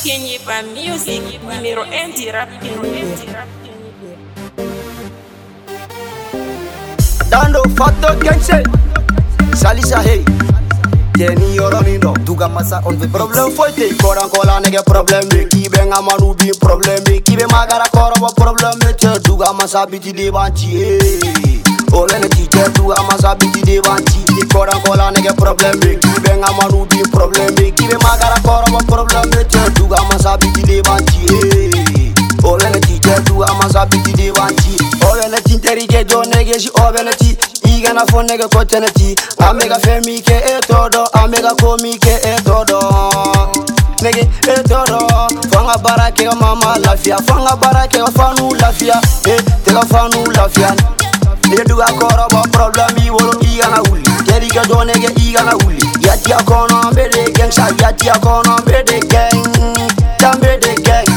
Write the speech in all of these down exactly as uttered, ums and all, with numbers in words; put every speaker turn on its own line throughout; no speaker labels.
Kenny Pan Music, numéro un du rap.
Dando fatto kense Salisa hey Kenny Oronindo Duga masa on the problem foite Koran kola nege problem be Kibe nga manu bi problem be Kibe magara koroba problem be Che duga masa biti de banchi hey Olene teacher duga masa biti de banchi Koran kola nege problem be Kibe nga manu bi problem be Kibe magara koroba problem be Che duga masa biti de banchi hey Olene teacher duga masa biti de banchi Olene tinteri ke jo nege shi obene ti Igana fo nege kotene ti Amega femi ke e todo Amega komi ke e todo Nege e todo Fanga barake ga mama lafia Fanga barake ga fanu lafia Eh, tega fanu lafia Ne duga koro ba problem i woro igana uli Teri ke jo nege igana uli Yati akono ambede gang Sa yati akono ambede gang Tambede gang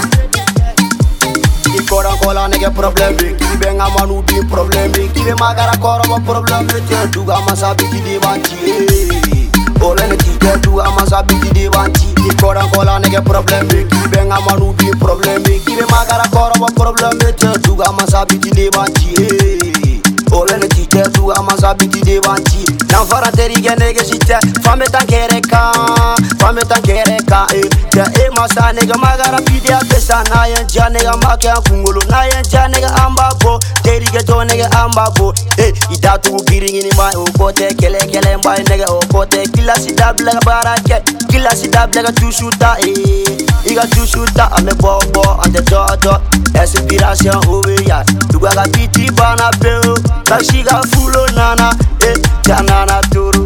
Koran kola nege problem be Kibe nga manu bi problem be Kibe magara koro ba problem be Te duga masa biti de banchi Olene tite duga masa biti de banchi Koran kola nege problem be Kibe nga manu bi problem be Kibe magara koro ba problem be Te duga masa biti de banchi Olene tite duga masa biti de banchi Nan fara terige nege site Fame tankere ka Fame tankere ka Te e masa nege magara pide a pesa Na yen ja nega make a kungolo Na yen ja nega amba bo Terige to nega amba bo Eh, ita tugu giringi ni mai Okote kele kele mbai nega okote Kila si dablega barake Kila si dablega tushuta eh Iga tushuta ame bobo ante todo Inspiration over ya Tuga ga piti bana beo Kashiga fulo nana Eh, janana turu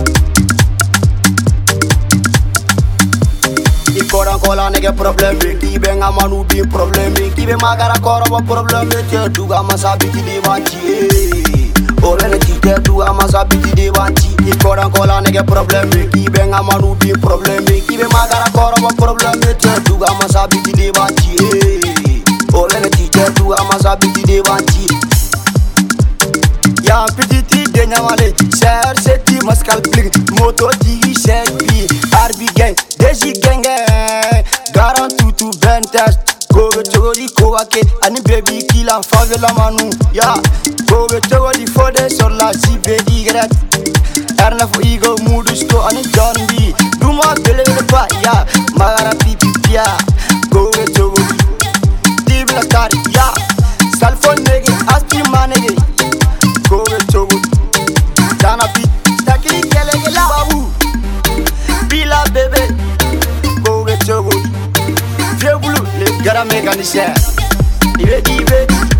Koran kola nege problem be Kibe nga manu bi problem be Kibe magara koro ba problem be Te duga masa biti de banchi Olene tite duga masa biti de banchi Koran kola nege problem be Kibe nga manu bi problem be Kibe magara koro ba problem be Te duga masa biti de banchi Olene tite duga masa biti de banchi Ya petiti de nyamale Ser seti maskal bling Moto tigi shek bi Arbi gang Deji gang Garantu tu vintage Goge chogodi kowake Ani baby kila favela manu Ya Goge chogodi fode sur la J B Y Erne fo igo mudusto ani John B Duma bele bele pa ya Magara pipi pia Goge chogodi Dibla kari ya Salfon nege Asti manege Goge chogodi Dana beat Stakili kele kele babu Bila bebe Goge chogodi Vieux boulot, les gars mécanicien. Il est dit,